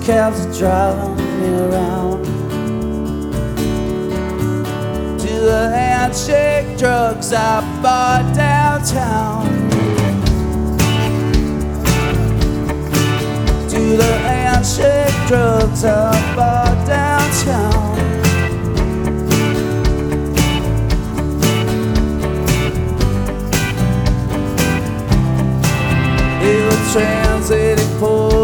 cabs that drive me around, to the handshake drugs I bought downtown, to the handshake drugs I bought downtown. They were translating for